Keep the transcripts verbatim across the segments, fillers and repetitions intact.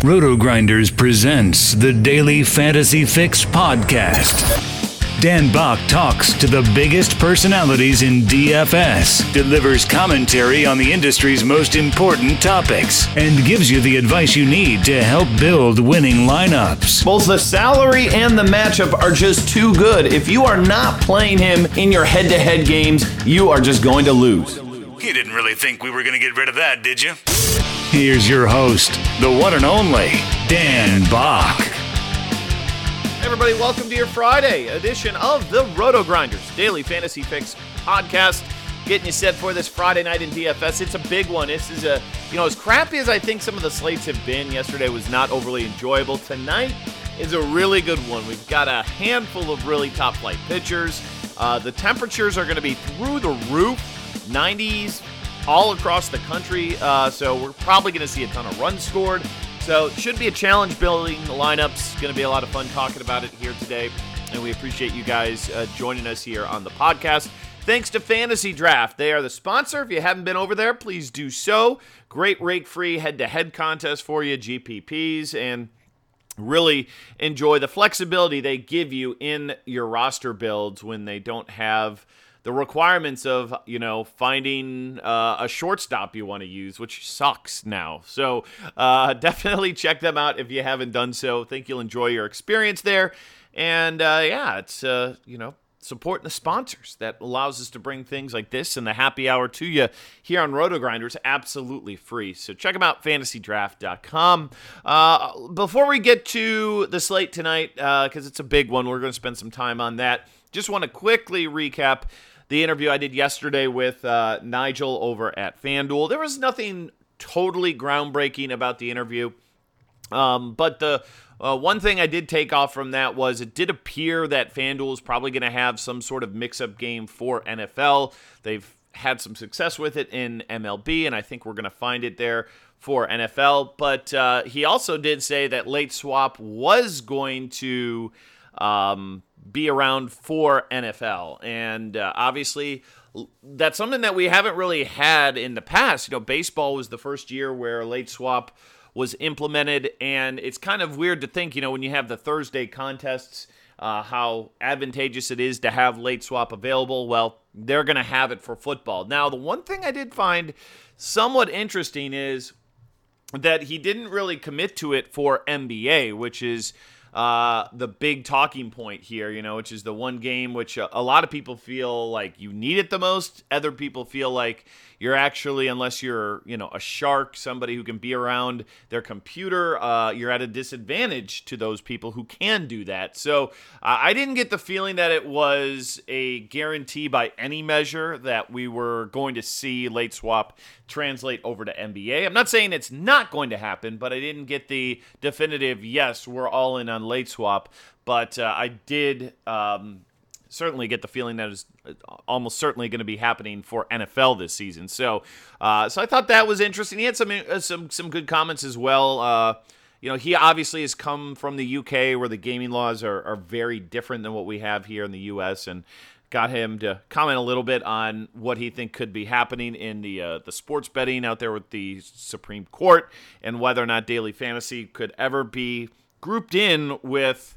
Roto-Grinders presents the Daily Fantasy Fix podcast. Dan Bach talks to the biggest personalities in D F S, delivers commentary on the industry's most important topics, and gives you the advice you need to help build winning lineups. Both the salary and the matchup are just too good. If you are not playing him in your head-to-head games, you are just going to lose. You didn't really think we were going to get rid of that, did you? Here's your host, the one and only Dan Bach. Hey everybody, welcome to your Friday edition of the Roto-Grinders Daily Fantasy Fix podcast. Getting you set for this Friday night in D F S. It's a big one. This is a, you know, as crappy as I think some of the slates have been, yesterday was not overly enjoyable. Tonight is a really good one. We've got a handful of really top flight pitchers. Uh, the temperatures are going to be through the roof, nineties all across the country. Uh, so we're probably going to see a ton of runs scored. So it should be a challenge building the lineups. Going to be a lot of fun talking about it here today. And we appreciate you guys uh, joining us here on the podcast. Thanks to Fantasy Draft. They are the sponsor. If you haven't been over there, please do so. Great rake-free head-to-head contest for you, G P Ps, and really enjoy the flexibility they give you in your roster builds when they don't have the requirements of, you know, finding uh, a shortstop you want to use, which sucks now. So uh, definitely check them out if you haven't done so. Think you'll enjoy your experience there. And uh, yeah, it's, uh, you know, supporting the sponsors that allows us to bring things like this and the happy hour to you here on Roto-Grinders absolutely free. So check them out, fantasy draft dot com. Uh, before we get to the slate tonight, because uh, it's a big one, we're going to spend some time on that. Just want to quickly recap the interview I did yesterday with uh, Nigel over at FanDuel. There was nothing totally groundbreaking about the interview, um, but the uh, one thing I did take off from that was it did appear that FanDuel is probably going to have some sort of mix-up game for N F L. They've had some success with it in M L B, and I think we're going to find it there for N F L. But uh, he also did say that late swap was going to um, be around for N F L. And uh, obviously, that's something that we haven't really had in the past. You know, baseball was the first year where late swap was implemented, and it's kind of weird to think, you know, when you have the Thursday contests, uh, how advantageous it is to have late swap available. Well, they're going to have it for football. Now, the one thing I did find somewhat interesting is that he didn't really commit to it for N B A, which is Uh, the big talking point here, you know, which is the one game which a, a lot of people feel like you need it the most. Other people feel like you're actually, unless you're, you know, a shark, somebody who can be around their computer, uh, you're at a disadvantage to those people who can do that. So uh, I didn't get the feeling that it was a guarantee by any measure that we were going to see late swap translate over to N B A. I'm not saying it's not going to happen, but I didn't get the definitive, yes, we're all in on late swap. But uh, I did um, certainly get the feeling that it's almost certainly going to be happening for N F L this season. So uh, so I thought that was interesting. He had some uh, some some good comments as well. Uh, you know, he obviously has come from the U K where the gaming laws are, are very different than what we have here in the U S, and got him to comment a little bit on what he think could be happening in the uh, the sports betting out there with the Supreme Court, and whether or not daily fantasy could ever be grouped in with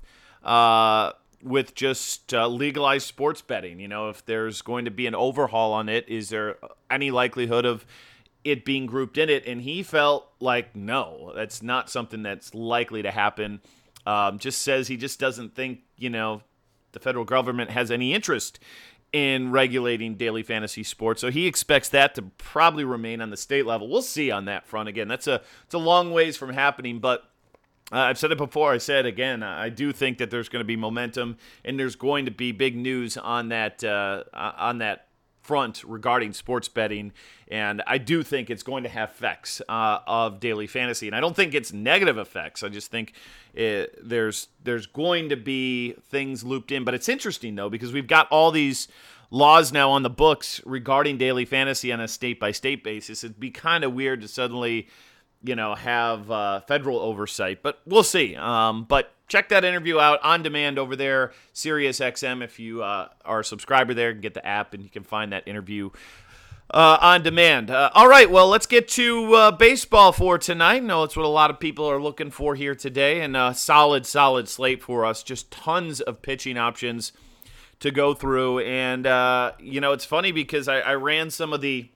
uh, with just uh, legalized sports betting. You know, if there's going to be an overhaul on it, is there any likelihood of it being grouped in it? And he felt like, no, that's not something that's likely to happen. Um, just says he just doesn't think, you know, the federal government has any interest in regulating daily fantasy sports. So he expects that to probably remain on the state level. We'll see on that front. Again, that's a it's a long ways from happening, but uh, I've said it before. I said again, I do think that there's going to be momentum, and there's going to be big news on that uh, on that front regarding sports betting, and I do think it's going to have effects uh, of daily fantasy, and I don't think it's negative effects. I just think it, there's there's going to be things looped in. But it's interesting though, because we've got all these laws now on the books regarding daily fantasy on a state by state basis. It'd be kind of weird to suddenly, you know, have uh, federal oversight, but we'll see. Um, but check that interview out on demand over there, SiriusXM. If you uh, are a subscriber there, you can get the app and you can find that interview uh, on demand. Uh, all right, well, let's get to uh, baseball for tonight. I know it's what a lot of people are looking for here today, and a solid, solid slate for us. Just tons of pitching options to go through. And, uh, you know, it's funny because I, I ran some of the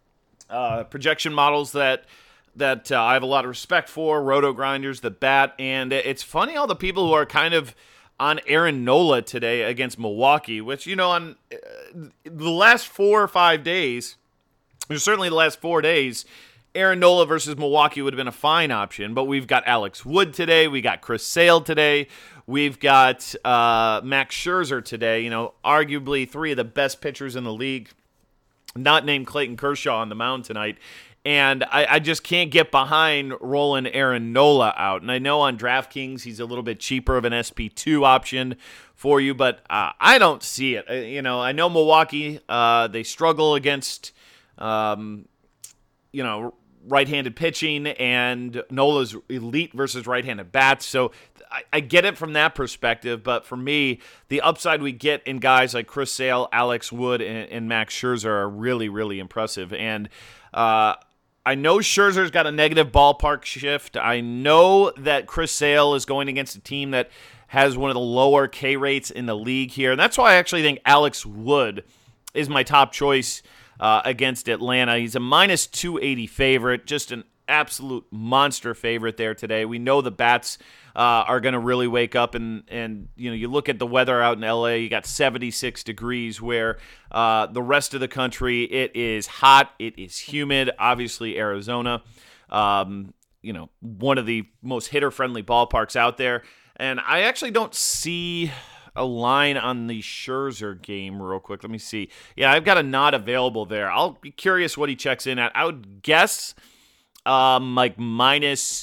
uh, projection models that that uh, I have a lot of respect for, Roto Grinders, the Bat, and it's funny all the people who are kind of on Aaron Nola today against Milwaukee, which, you know, on uh, the last four or five days, or certainly the last four days, Aaron Nola versus Milwaukee would have been a fine option, but we've got Alex Wood today, we got Chris Sale today, we've got uh, Max Scherzer today, you know, arguably three of the best pitchers in the league, not named Clayton Kershaw on the mound tonight. And I, I just can't get behind rolling Aaron Nola out. And I know on DraftKings he's a little bit cheaper of an S P two option for you, but uh, I don't see it. Uh, you know, I know Milwaukee, uh, they struggle against, um, you know, right-handed pitching, and Nola's elite versus right-handed bats. So I, I get it from that perspective, but for me, the upside we get in guys like Chris Sale, Alex Wood, and, and Max Scherzer are really, really impressive. And uh, I know Scherzer's got a negative ballpark shift. I know that Chris Sale is going against a team that has one of the lower K rates in the league here. And that's why I actually think Alex Wood is my top choice uh, against Atlanta. He's a minus two eighty favorite, just an absolute monster favorite there today. We know the bats uh, are going to really wake up, and and you know, you look at the weather out in L A, you got seventy-six degrees, where uh, the rest of the country, it is hot, it is humid. Obviously, Arizona, um, you know, one of the most hitter-friendly ballparks out there. And I actually don't see a line on the Scherzer game real quick. Let me see. Yeah, I've got a nod available there. I'll be curious what he checks in at. I would guess um, like minus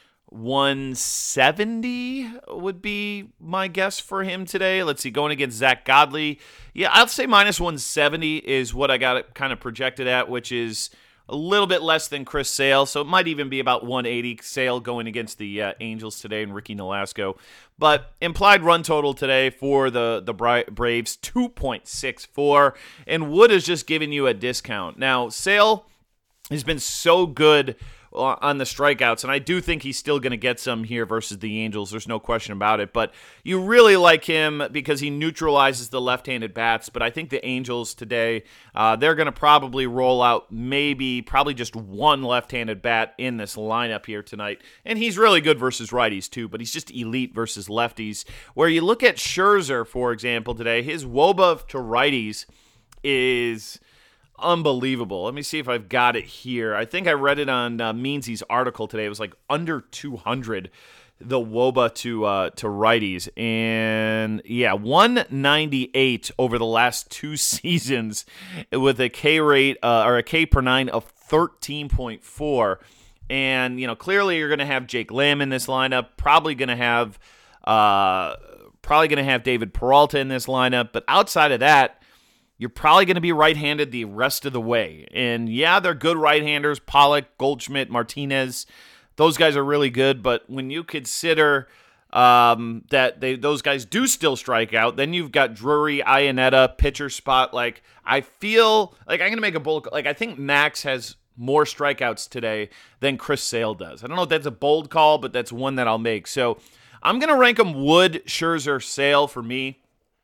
one seventy would be my guess for him today. Let's see, going against Zach Godley. Yeah, I'll say minus one seventy is what I got it kind of projected at, which is a little bit less than Chris Sale, so it might even be about one eighty. Sale going against the uh, Angels today and Ricky Nolasco. But implied run total today for the, the Bra- Braves, two point six four, and Wood is just giving you a discount. Now, Sale has been so good on the strikeouts, and I do think he's still going to get some here versus the Angels. There's no question about it, but you really like him because he neutralizes the left-handed bats. But I think the Angels today, uh, they're going to probably roll out maybe probably just one left-handed bat in this lineup here tonight, and he's really good versus righties too, but he's just elite versus lefties. Where you look at Scherzer, for example, today, his W O B A to righties is unbelievable. Let me see if I've got it here. I think I read it on uh, Meansy's article today. It was like under two hundred, the W O B A to uh, to righties. And yeah, one ninety-eight over the last two seasons with a K rate uh, or a K per nine of thirteen point four. And, you know, clearly you're going to have Jake Lamb in this lineup, probably going to have uh, probably going to have David Peralta in this lineup. But outside of that, you're probably going to be right-handed the rest of the way. And yeah, they're good right-handers. Pollock, Goldschmidt, Martinez, those guys are really good. But when you consider um, that they those guys do still strike out, then you've got Drury, Iannetta, pitcher spot. Like, I feel like I'm going to make a bold, like, I think Max has more strikeouts today than Chris Sale does. I don't know if that's a bold call, but that's one that I'll make. So I'm going to rank them Wood, Scherzer, Sale for me.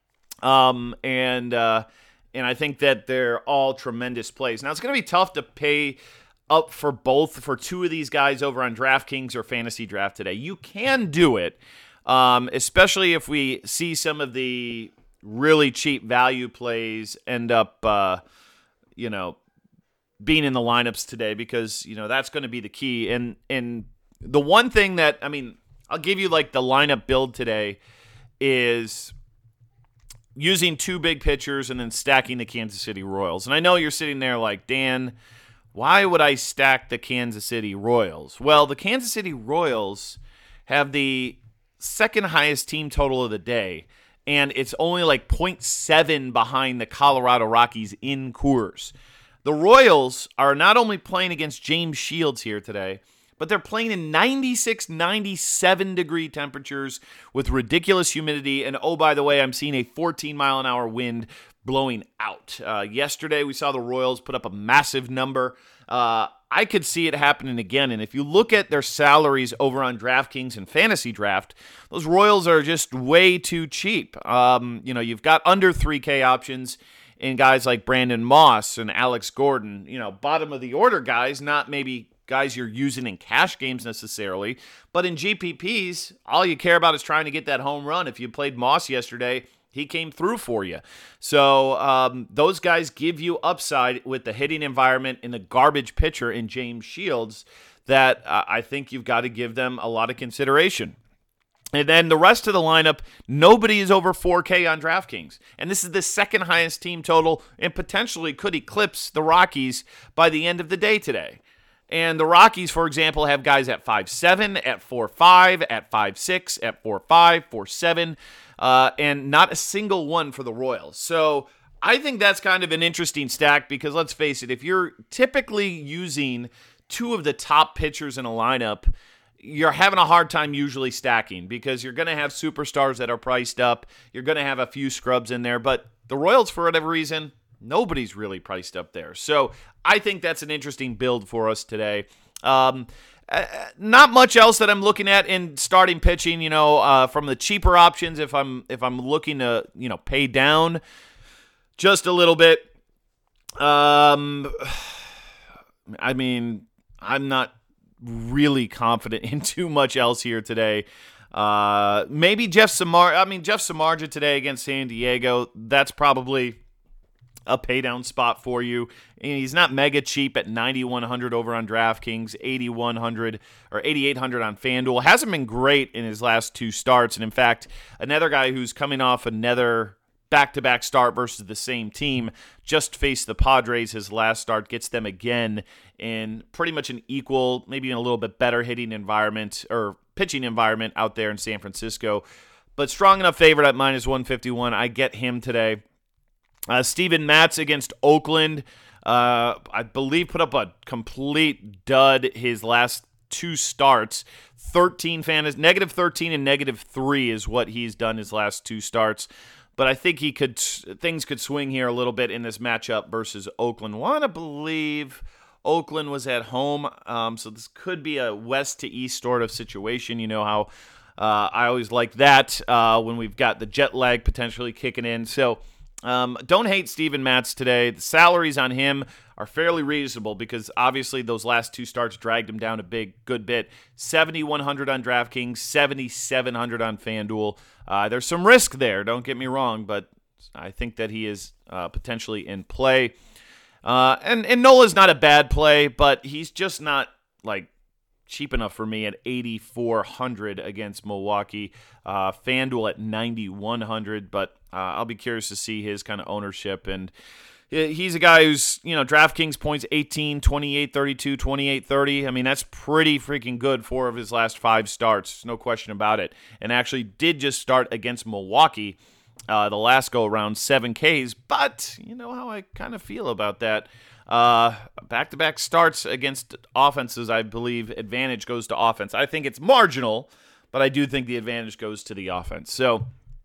Um, and, uh, And I think that they're all tremendous plays. Now, it's going to be tough to pay up for both, for two of these guys over on DraftKings or Fantasy Draft today. You can do it, um, especially if we see some of the really cheap value plays end up, uh, you know, being in the lineups today, because, you know, that's going to be the key. And, and the one thing that, I mean, I'll give you like the lineup build today is using two big pitchers and then stacking the Kansas City Royals. And I know you're sitting there like, Dan, why would I stack the Kansas City Royals? Well, the Kansas City Royals have the second highest team total of the day, and it's only like point seven behind the Colorado Rockies in Coors. The Royals are not only playing against James Shields here today, but they're playing in ninety-six, ninety-seven degree temperatures with ridiculous humidity. And oh, by the way, I'm seeing a fourteen mile an hour wind blowing out. Uh, yesterday, we saw the Royals put up a massive number. Uh, I could see it happening again. And if you look at their salaries over on DraftKings and Fantasy Draft, those Royals are just way too cheap. Um, you know, you've got under three K options in guys like Brandon Moss and Alex Gordon, you know, bottom of the order guys, not maybe guys you're using in cash games necessarily, but in G P Ps, all you care about is trying to get that home run. If you played Moss yesterday, he came through for you. So um, those guys give you upside with the hitting environment and the garbage pitcher in James Shields that uh, I think you've got to give them a lot of consideration. And then the rest of the lineup, nobody is over four K on DraftKings. And this is the second highest team total and potentially could eclipse the Rockies by the end of the day today. And the Rockies, for example, have guys at five seven, at four five, at five six, at four five, four seven, uh, and not a single one for the Royals. So I think that's kind of an interesting stack because let's face it, if you're typically using two of the top pitchers in a lineup, you're having a hard time usually stacking because you're going to have superstars that are priced up. You're going to have a few scrubs in there, but the Royals, for whatever reason, nobody's really priced up there. So I think that's an interesting build for us today. Um, uh, not much else that I'm looking at in starting pitching, you know, uh, from the cheaper options. If I'm, if I'm looking to, you know, pay down just a little bit, um, I mean, I'm not really confident in too much else here today. Uh, maybe Jeff Samar. I mean, Jeff Samardzija today against San Diego. That's probably a pay down spot for you. And he's not mega cheap at ninety-one hundred over on DraftKings, eighty-one hundred or eighty-eight hundred on FanDuel. Hasn't been great in his last two starts. And in fact, another guy who's coming off another back-to-back start versus the same team, just faced the Padres his last start, gets them again in pretty much an equal, maybe in a little bit better hitting environment or pitching environment out there in San Francisco. But strong enough favorite at minus one fifty-one. I get him today. Uh, Steven Matz against Oakland, uh, I believe put up a complete dud his last two starts. thirteen fantasy, negative thirteen and negative three is what he's done his last two starts. But I think he could things could swing here a little bit in this matchup versus Oakland. Want to believe Oakland was at home, um, so this could be a west to east sort of situation. You know how uh, I always like that uh, when we've got the jet lag potentially kicking in. So um, don't hate Steven Matz today. The salaries on him are fairly reasonable because obviously those last two starts dragged him down a big, good bit. seventy-one hundred on DraftKings, seventy-seven hundred on FanDuel. Uh, there's some risk there, don't get me wrong, but I think that he is uh, potentially in play. Uh, and, and Nola's not a bad play, but he's just not like cheap enough for me at eighty-four hundred against Milwaukee. Uh, FanDuel at ninety-one hundred, but uh, I'll be curious to see his kind of ownership. And he's a guy who's, you know, DraftKings points eighteen, twenty-eight, thirty-two, twenty-eight, thirty. I mean, that's pretty freaking good. Four of his last five starts, no question about it. And actually did just start against Milwaukee uh, the last go around, seven Ks. But you know how I kind of feel about that. Uh, back-to-back starts against offenses, I believe advantage goes to offense. I think it's marginal, but I do think the advantage goes to the offense. So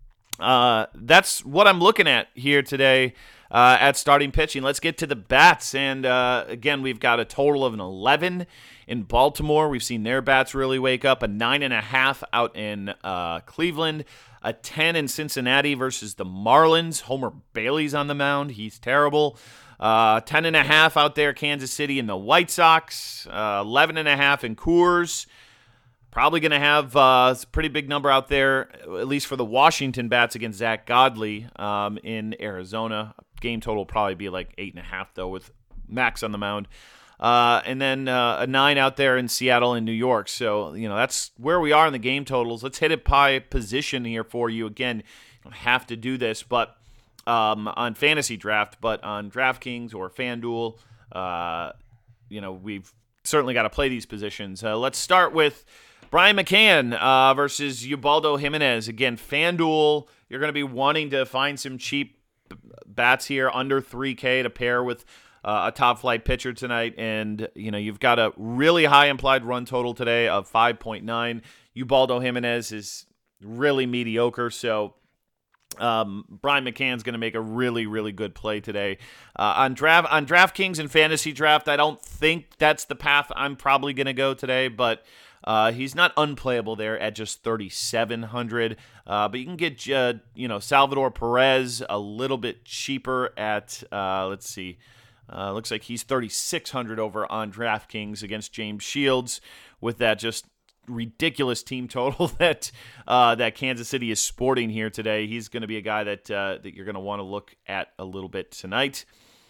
uh, that's what I'm looking at here today. Uh, at starting pitching. Let's get to the bats. And uh, again, we've got a total of an eleven in Baltimore. We've seen their bats really wake up. A nine and a half out in uh, Cleveland. A ten in Cincinnati versus the Marlins. Homer Bailey's on the mound. He's terrible. Uh, ten and a half out there, Kansas City and the White Sox. Uh, eleven and a half in Coors. Probably going to have uh, a pretty big number out there, at least for the Washington bats against Zach Godley um, in Arizona. Game total will probably be like eight and a half though, with Max on the mound, uh, and then uh, a nine out there in Seattle and New York. So you know that's where we are in the game totals. Let's hit it by position here for you. Again, you don't have to do this, but um, on Fantasy Draft, but on DraftKings or FanDuel, uh, you know we've certainly got to play these positions. Uh, let's start with Brian McCann uh, versus Ubaldo Jimenez. Again, FanDuel, you're going to be wanting to find some cheap bats here under three K to pair with uh, a top flight pitcher tonight, and you know you've got a really high implied run total today of five point nine. Ubaldo Jimenez is really mediocre, so um, Brian McCann's going to make a really, really good play today. Uh, on draft on DraftKings and Fantasy Draft, I don't think that's the path I'm probably going to go today, but uh, he's not unplayable there at just thirty-seven hundred. Uh, but you can get uh, you know Salvador Perez a little bit cheaper at uh, let's see, uh, looks like he's thirty-six hundred over on DraftKings against James Shields with that just ridiculous team total that uh, that Kansas City is sporting here today. He's going to be a guy that uh, that you're going to want to look at a little bit tonight.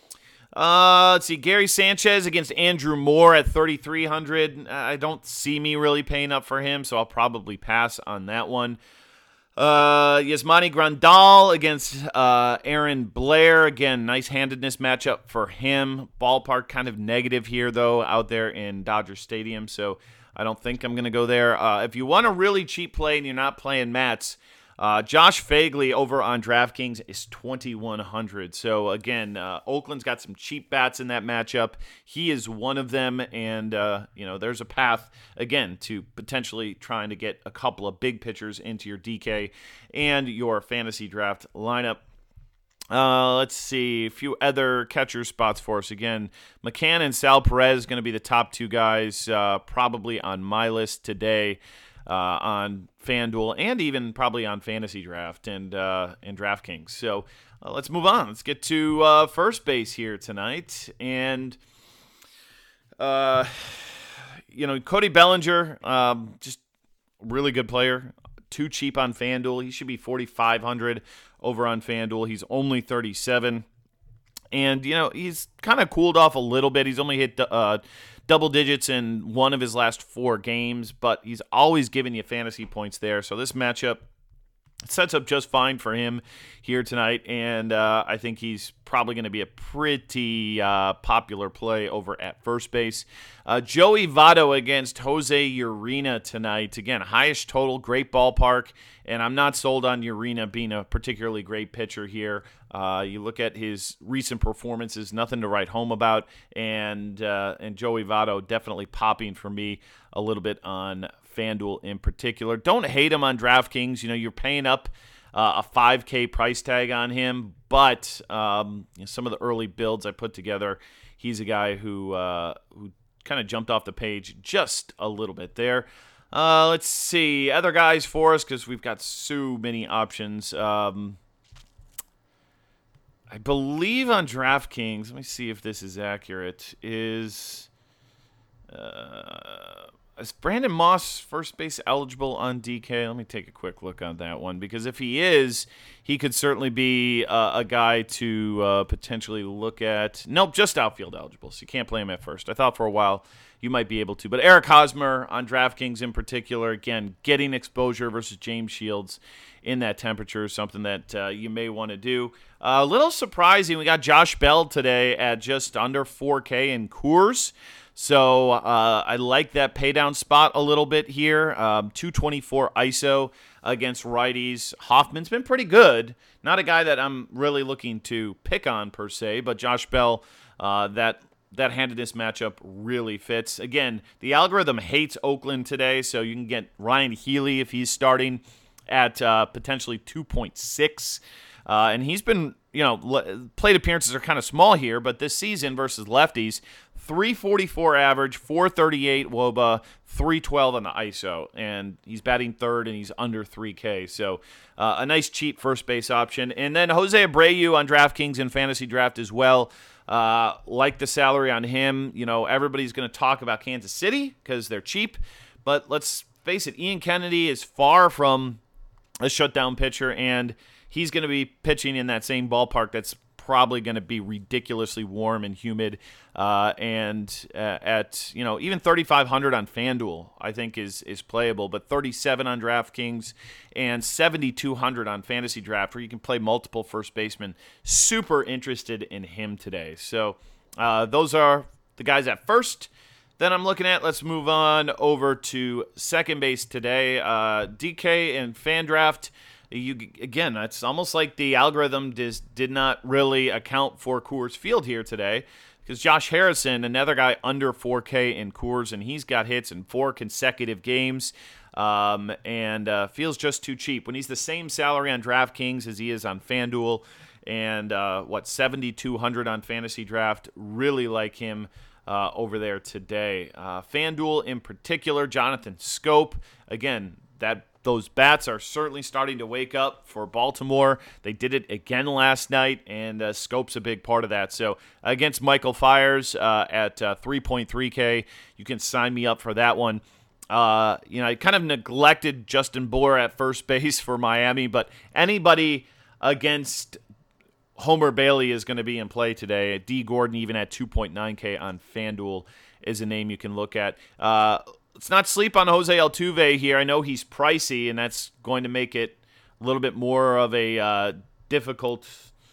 Uh, let's see, Gary Sanchez against Andrew Moore at thirty-three hundred. I don't see me really paying up for him, so I'll probably pass on that one. Uh, Yasmani Grandal against uh, Aaron Blair. Again, nice handedness matchup for him. Ballpark kind of negative here, though, out there in Dodger Stadium, so I don't think I'm going to go there. Uh, if you want a really cheap play and you're not playing Mats, uh, Josh Fagley over on DraftKings is twenty-one hundred. So, again, uh, Oakland's got some cheap bats in that matchup. He is one of them, and, uh, you know, there's a path, again, to potentially trying to get a couple of big pitchers into your D K and your fantasy draft lineup. Uh, let's see, a few other catcher spots for us. Again, McCann and Sal Perez going to be the top two guys uh, probably on my list today uh, on FanDuel and even probably on Fantasy Draft and uh, and DraftKings. So uh, let's move on. Let's get to uh, first base here tonight. And, uh, you know, Cody Bellinger, um, just really good player. Too cheap on FanDuel. He should be forty-five hundred over on FanDuel. He's only thirty-seven. And, you know, he's kind of cooled off a little bit. He's only hit uh, double digits in one of his last four games, but he's always giving you fantasy points there. So this matchup sets up just fine for him here tonight, and uh, I think he's probably going to be a pretty uh, popular play over at first base. Uh, Joey Votto against Jose Urena tonight. Again, highest total, great ballpark, and I'm not sold on Urena being a particularly great pitcher here. Uh, you look at his recent performances, nothing to write home about, and uh, and Joey Votto definitely popping for me a little bit on FanDuel in particular. Don't hate him on DraftKings. You know, you're paying up uh, a five K price tag on him, but um, you know, some of the early builds I put together, he's a guy who uh, who kind of jumped off the page just a little bit there. Uh, let's see other guys for us because we've got so many options. Um, I believe on DraftKings, let me see if this is accurate, is uh, is Brandon Moss first base eligible on D K? Let me take a quick look on that one, because if he is, he could certainly be uh, a guy to uh, potentially look at. Nope, just outfield eligible, so you can't play him at first. I thought for a while you might be able to. But Eric Hosmer on DraftKings in particular, again, getting exposure versus James Shields in that temperature is something that uh, you may want to do. Uh, a little surprising, we got Josh Bell today at just under four K in Coors. So uh, I like that paydown spot a little bit here. Um, two twenty-four I S O against righties. Hoffman's been pretty good. Not a guy that I'm really looking to pick on per se, but Josh Bell, uh, that that handedness matchup really fits. Again, the algorithm hates Oakland today, so you can get Ryan Healy if he's starting at uh, potentially two point six. Uh, and he's been, you know, le- plate appearances are kind of small here, but this season versus lefties, three forty-four average, four thirty-eight W O B A, three twelve on the I S O, and he's batting third and he's under three K. So uh, a nice cheap first base option. And then Jose Abreu on DraftKings and Fantasy Draft as well. Uh, like the salary on him, you know, everybody's going to talk about Kansas City because they're cheap, but let's face it, Ian Kennedy is far from a shutdown pitcher, and he's going to be pitching in that same ballpark that's probably going to be ridiculously warm and humid, uh, and uh, at, you know, even thirty-five hundred on FanDuel, I think is is playable, but thirty-seven on DraftKings and seventy-two hundred on Fantasy Draft, where you can play multiple first basemen. Super interested in him today. So uh, those are the guys at first. Then I'm looking at, let's move on over to second base today. Uh, D K and FanDraft. You, again, it's almost like the algorithm does, did not really account for Coors Field here today, because Josh Harrison, another guy under four K in Coors, and he's got hits in four consecutive games. Um, and uh, feels just too cheap. When he's the same salary on DraftKings as he is on FanDuel, and uh, what, seventy-two hundred on Fantasy Draft, really like him uh, over there today. Uh, FanDuel in particular, Jonathan Schoop, again, that those bats are certainly starting to wake up for Baltimore. They did it again last night, and uh, Schoop's a big part of that. So against Michael Fiers uh, at uh, three point three K, you can sign me up for that one. Uh, you know, I kind of neglected Justin Bour at first base for Miami, but anybody against Homer Bailey is going to be in play today. D. Gordon, even at two point nine K on FanDuel, is a name you can look at. Uh, let's not sleep on Jose Altuve here. I know he's pricey, and that's going to make it a little bit more of a uh, difficult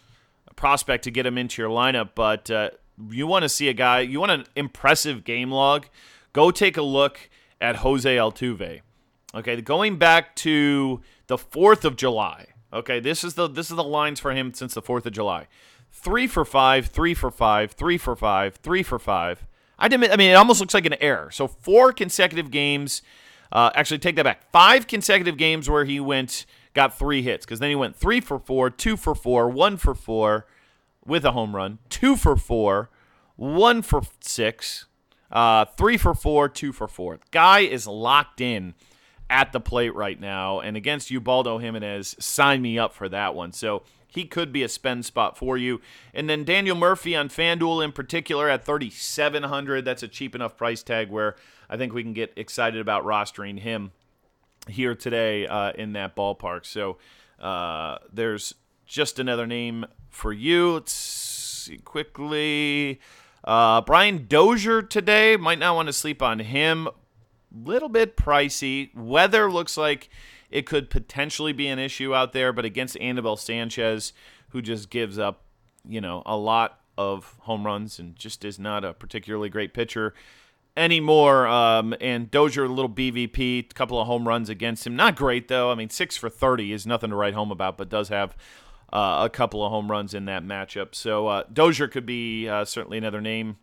prospect to get him into your lineup, but uh, you want to see a guy, you want an impressive game log, go take a look at Jose Altuve. Okay, going back to the fourth of July. Okay, this is the this is the lines for him since the fourth of July. Three for five, three for five, three for five, three for five. I didn't. I mean, it almost looks like an error. So four consecutive games. Uh, actually, take that back. Five consecutive games where he went got three hits, because then he went three for four, two for four, one for four with a home run, two for four, one for six. Uh, three for four, two for four. Guy is locked in at the plate right now, and against Ubaldo Jimenez, sign me up for that one. So he could be a spend spot for you. And then Daniel Murphy on FanDuel in particular at thirty-seven hundred. That's a cheap enough price tag where I think we can get excited about rostering him here today uh, in that ballpark. So uh, there's just another name for you. Let's see quickly. Uh, Brian Dozier today, might not want to sleep on him. Little bit pricey. Weather looks like it could potentially be an issue out there, but against Anibal Sanchez, who just gives up, you know, a lot of home runs and just is not a particularly great pitcher anymore. Um, and Dozier, a little B V P, a couple of home runs against him. Not great, though. I mean, six for thirty is nothing to write home about, but does have Uh, a couple of home runs in that matchup. So uh, Dozier could be uh, certainly another name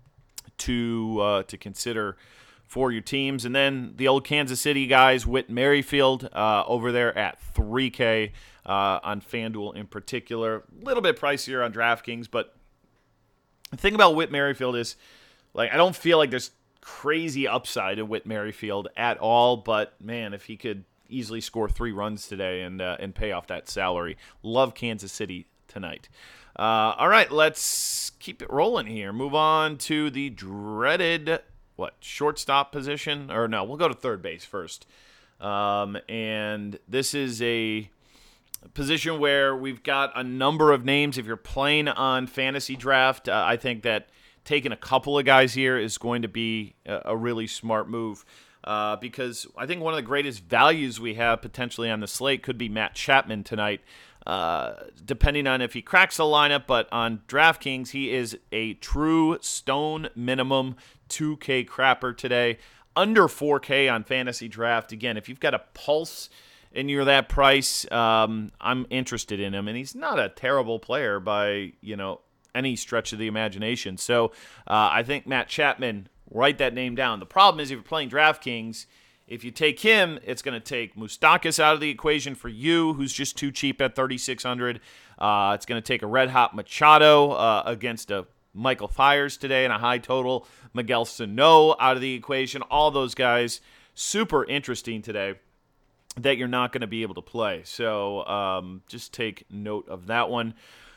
to uh, to consider for your teams. And then the old Kansas City guys, Whit Merrifield uh, over there at three K uh, on FanDuel in particular. A little bit pricier on DraftKings, but the thing about Whit Merrifield is, like, I don't feel like there's crazy upside in Whit Merrifield at all, but man, if he could easily score three runs today and uh, and pay off that salary. Love Kansas City tonight. Uh, all right, let's keep it rolling here. Move on to the dreaded, what, shortstop position? Or no, we'll go to third base first. Um, and this is a position where we've got a number of names. If you're playing on Fantasy Draft, uh, I think that taking a couple of guys here is going to be a, a really smart move. Uh, because I think one of the greatest values we have potentially on the slate could be Matt Chapman tonight, uh, depending on if he cracks the lineup. But on DraftKings, he is a true stone minimum two K crapper today, under four K on Fantasy Draft. Again, if you've got a pulse and you're that price, um, I'm interested in him. And he's not a terrible player by, you know, any stretch of the imagination. So uh, I think Matt Chapman, write that name down. The problem is if you're playing DraftKings, if you take him, it's going to take Moustakas out of the equation for you, who's just too cheap at thirty-six hundred. Uh, it's going to take a red-hot Machado uh, against a Michael Fiers today and a high total. Miguel Sano out of the equation. All those guys super interesting today that you're not going to be able to play. So um, just take note of that one.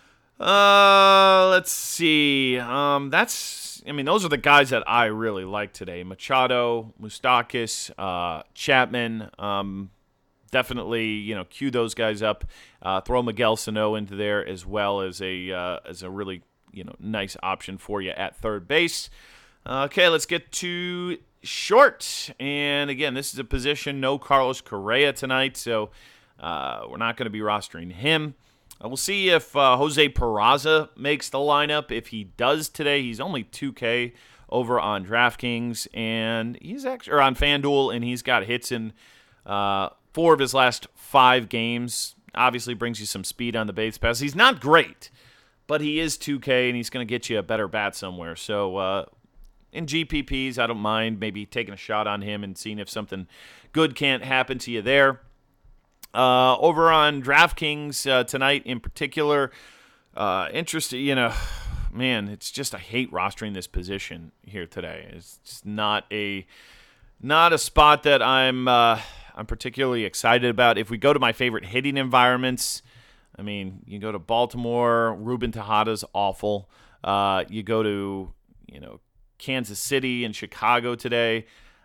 Uh, let's see. Um, that's, I mean, those are the guys that I really like today. Machado, Moustakas, uh, Chapman. Um, definitely, you know, cue those guys up. Uh, throw Miguel Sano into there as well as a uh, as a really, you know, nice option for you at third base. Okay, let's get to short. And again, this is a position, no Carlos Correa tonight, so uh, we're not going to be rostering him. We'll see if uh, Jose Peraza makes the lineup. If he does today, he's only two K over on DraftKings, and he's actually or on FanDuel, and he's got hits in uh, four of his last five games. Obviously, brings you some speed on the base pass. He's not great, but he is two K, and he's going to get you a better bat somewhere. So uh, in G P Ps, I don't mind maybe taking a shot on him and seeing if something good can't happen to you there. Uh, over on DraftKings uh, tonight in particular, uh, interested, you know, man, it's just I hate rostering this position here today. It's just not a not a spot that I'm uh, I'm particularly excited about. If we go to my favorite hitting environments, I mean, you go to Baltimore, Ruben Tejada's awful. Uh, you go to, you know, Kansas City and Chicago today.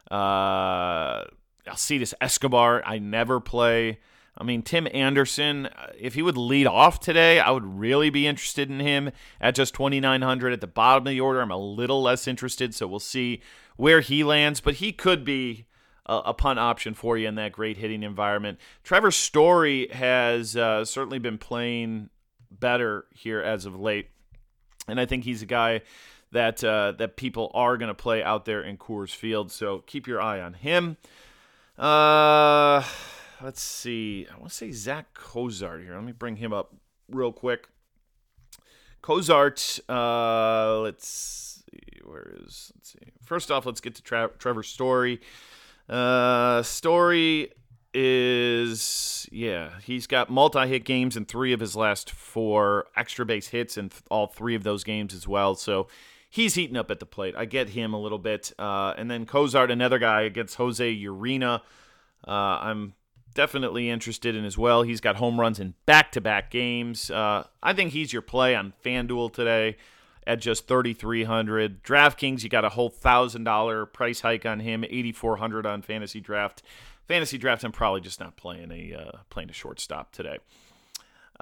Uh, Alcides Escobar, I never play. I mean, Tim Anderson, if he would lead off today, I would really be interested in him at just twenty-nine hundred. At the bottom of the order, I'm a little less interested, so we'll see where he lands. But he could be a, a punt option for you in that great hitting environment. Trevor Story has uh, certainly been playing better here as of late, and I think he's a guy that uh, that people are going to play out there in Coors Field, so keep your eye on him. Uh... Let's see. I want to say Zach Cozart here. Let me bring him up real quick. Cozart, uh, let's see. Where is, let's see. First off, let's get to Tra- Trevor Story. Uh, Story is, yeah, he's got multi-hit games in three of his last four, extra base hits in th- all three of those games as well. So he's heating up at the plate. I get him a little bit. Uh, and then Cozart, another guy against Jose Urena. Uh, I'm definitely interested in as well. He's got home runs in back-to-back games. Uh, I think he's your play on FanDuel today at just thirty-three hundred. DraftKings, you got a whole one thousand dollars price hike on him, eighty-four hundred on Fantasy Draft. Fantasy Draft, I'm probably just not playing a uh, playing a shortstop today. Uh,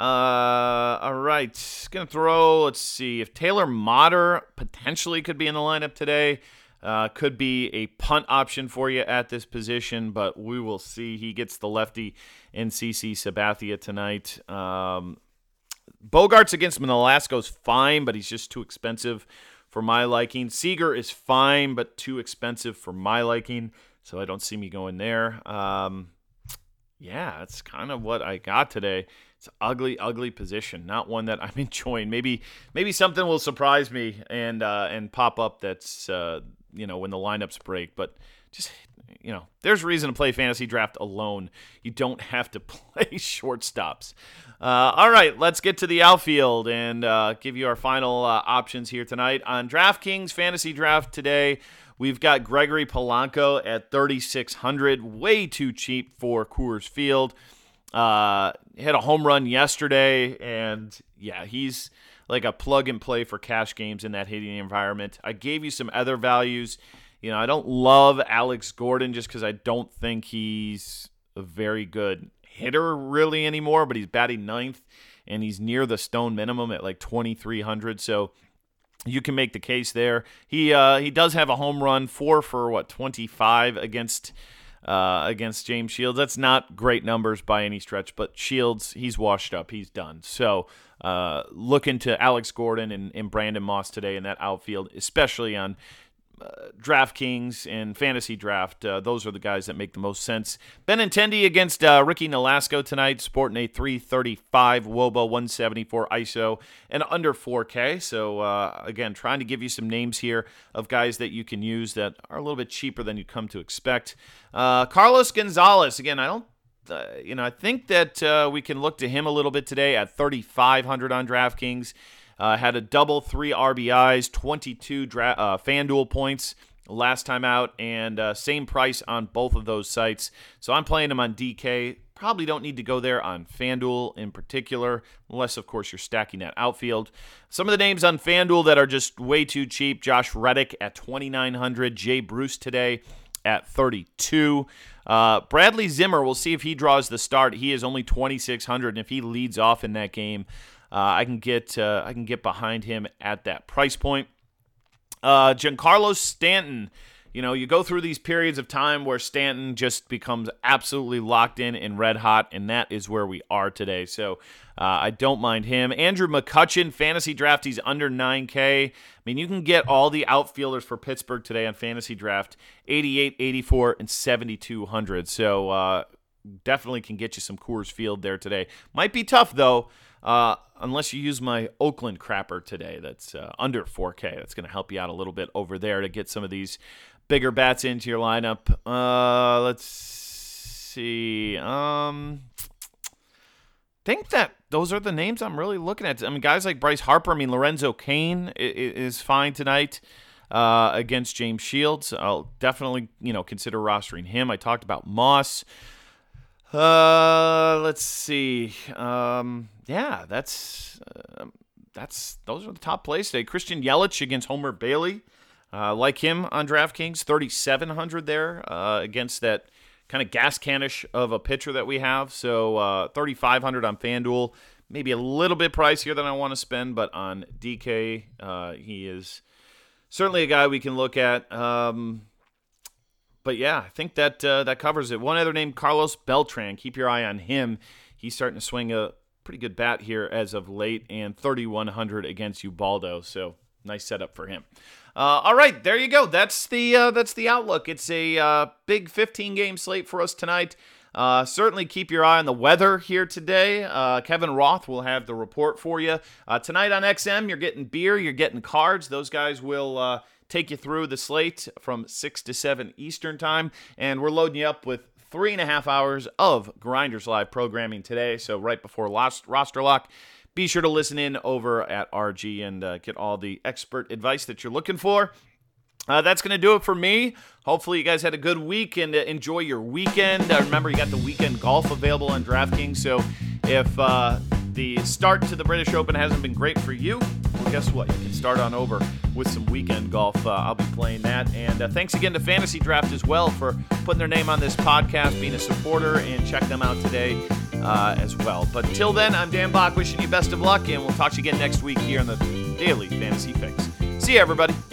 all right, gonna throw. Let's see if Taylor Motter potentially could be in the lineup today. Uh, could be a punt option for you at this position, but we will see. He gets the lefty in C C Sabathia tonight. Um, Bogarts against Nolasco is fine, but he's just too expensive for my liking. Seager is fine, but too expensive for my liking, so I don't see me going there. Um, yeah, that's kind of what I got today. It's an ugly, ugly position, not one that I'm enjoying. Maybe, maybe something will surprise me and uh, and pop up that's uh, you know when the lineups break. But just you know, there's a reason to play Fantasy Draft alone. You don't have to play shortstops. Uh, all right, let's get to the outfield and uh, give you our final uh, options here tonight on DraftKings Fantasy Draft today. We've got Gregory Polanco at thirty-six hundred, way too cheap for Coors Field. Uh, hit a home run yesterday, and yeah, he's like a plug and play for cash games in that hitting environment. I gave you some other values. You know, I don't love Alex Gordon just because I don't think he's a very good hitter really anymore, but he's batting ninth, and he's near the stone minimum at like twenty-three hundred, so you can make the case there. He uh, he does have a home run, four for, what, twenty-five against uh, against James Shields. That's not great numbers by any stretch, but Shields, he's washed up. He's done. So uh, look into Alex Gordon and, and Brandon Moss today in that outfield, especially on Uh, DraftKings and Fantasy Draft. Uh, those are the guys that make the most sense. Benintendi against uh, Ricky Nolasco tonight, sporting a three thirty-five W O B A, one seventy-four I S O, and under four K. So, uh, again, trying to give you some names here of guys that you can use that are a little bit cheaper than you come to expect. Uh, Carlos Gonzalez, again, I don't, uh, you know, I think that uh, we can look to him a little bit today at thirty-five hundred on DraftKings. Uh, had a double, three R B Is, twenty-two dra- uh, FanDuel points last time out, and uh, same price on both of those sites. So I'm playing him on D K. Probably don't need to go there on FanDuel in particular, unless, of course, you're stacking that outfield. Some of the names on FanDuel that are just way too cheap: Josh Reddick at twenty-nine hundred, Jay Bruce today at thirty-two. Uh, Bradley Zimmer, we'll see if he draws the start. He is only twenty-six hundred, and if he leads off in that game, Uh, I can get uh, I can get behind him at that price point. Uh, Giancarlo Stanton, you know, you go through these periods of time where Stanton just becomes absolutely locked in and red hot, and that is where we are today. So uh, I don't mind him. Andrew McCutchen, Fantasy Draft, he's under nine K. I mean, you can get all the outfielders for Pittsburgh today on Fantasy Draft, eighty-eight, eighty-four, and seventy-two hundred. So uh, definitely can get you some Coors Field there today. Might be tough, though. Uh, unless you use my Oakland crapper today that's uh, under four K. That's going to help you out a little bit over there to get some of these bigger bats into your lineup. Uh, let's see. Um, think that those are the names I'm really looking at. I mean, guys like Bryce Harper. I mean, Lorenzo Cain is fine tonight uh, against James Shields. I'll definitely, you know, consider rostering him. I talked about Moss. Uh, let's see. Um, yeah, that's uh, that's those are the top plays today. Christian Yelich against Homer Bailey. Uh, like him on DraftKings, thirty-seven hundred there uh, against that kind of gas canish of a pitcher that we have. So uh, thirty-five hundred on FanDuel. Maybe a little bit pricier than I want to spend, but on D K, uh, he is certainly a guy we can look at. Um, but yeah, I think that uh, that covers it. One other name, Carlos Beltran. Keep your eye on him. He's starting to swing a pretty good bat here as of late, and thirty-one hundred against Ubaldo. So nice setup for him. Uh, all right, there you go. That's the uh, that's the outlook. It's a uh, big fifteen-game slate for us tonight. Uh, certainly keep your eye on the weather here today. Uh, Kevin Roth will have the report for you. Uh, tonight on X M, you're getting beer, you're getting cards. Those guys will uh, take you through the slate from six to seven Eastern time, and we're loading you up with three and a half hours of Grinders Live programming today, so right before lost roster lock. Be sure to listen in over at R G and uh, get all the expert advice that you're looking for. Uh, that's going to do it for me. Hopefully you guys had a good week and uh, enjoy your weekend. Uh, remember, you got the weekend golf available on DraftKings, so if uh, the start to the British Open hasn't been great for you, well, guess what? You can start on over with some weekend golf. Uh, I'll be playing that. And uh, thanks again to Fantasy Draft as well for putting their name on this podcast, being a supporter, and check them out today uh, as well. But until then, I'm Dan Bach wishing you best of luck, and we'll talk to you again next week here on the Daily Fantasy Fix. See you, everybody.